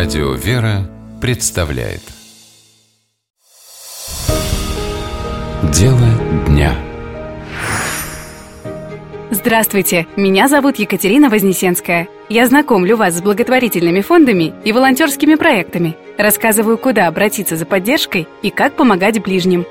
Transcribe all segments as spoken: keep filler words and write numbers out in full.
Радио «Вера» представляет Дело дня. Здравствуйте, меня зовут Екатерина Вознесенская. Я знакомлю вас с благотворительными фондами и волонтерскими проектами. Рассказываю, куда обратиться за поддержкой и как помогать ближним.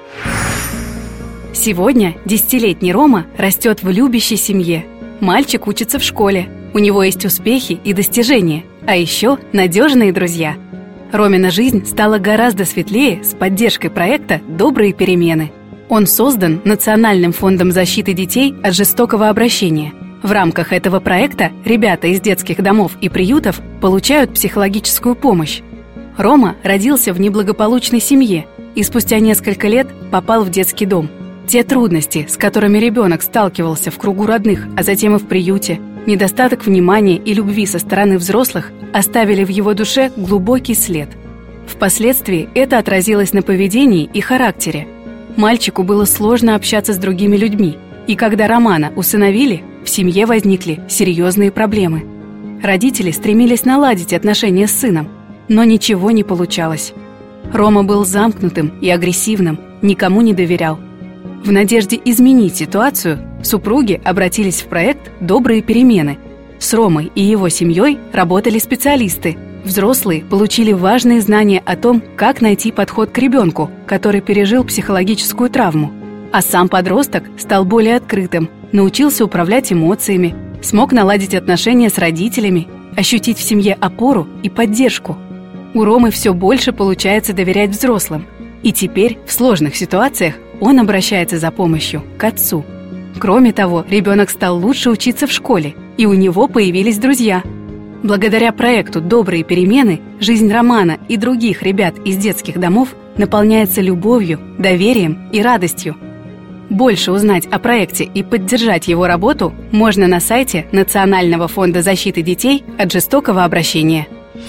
Сегодня десятилетний Рома растет в любящей семье. Мальчик учится в школе. У него есть успехи и достижения, а еще надежные друзья. Ромина жизнь стала гораздо светлее с поддержкой проекта «Добрые перемены». Он создан Национальным фондом защиты детей от жестокого обращения. В рамках этого проекта ребята из детских домов и приютов получают психологическую помощь. Рома родился в неблагополучной семье и спустя несколько лет попал в детский дом. Те трудности, с которыми ребенок сталкивался в кругу родных, а затем и в приюте, недостаток внимания и любви со стороны взрослых оставили в его душе глубокий след. Впоследствии это отразилось на поведении и характере. Мальчику было сложно общаться с другими людьми, и когда Романа усыновили, в семье возникли серьезные проблемы. Родители стремились наладить отношения с сыном, но ничего не получалось. Рома был замкнутым и агрессивным, никому не доверял. В надежде изменить ситуацию, супруги обратились в проект «Добрые перемены». С Ромой и его семьей работали специалисты. Взрослые получили важные знания о том, как найти подход к ребенку, который пережил психологическую травму. А сам подросток стал более открытым, научился управлять эмоциями, смог наладить отношения с родителями, ощутить в семье опору и поддержку. У Ромы все больше получается доверять взрослым. И теперь в сложных ситуациях он обращается за помощью к отцу. Кроме того, ребенок стал лучше учиться в школе, и у него появились друзья. Благодаря проекту «Добрые перемены» жизнь Романа и других ребят из детских домов наполняется любовью, доверием и радостью. Больше узнать о проекте и поддержать его работу можно на сайте Национального фонда защиты детей от жестокого обращения.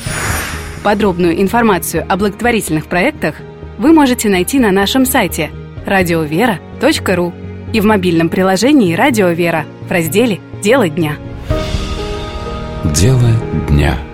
Подробную информацию о благотворительных проектах вы можете найти на нашем сайте радио вера точка ру и в мобильном приложении «Радио Вера» в разделе «Дело дня». Дело дня.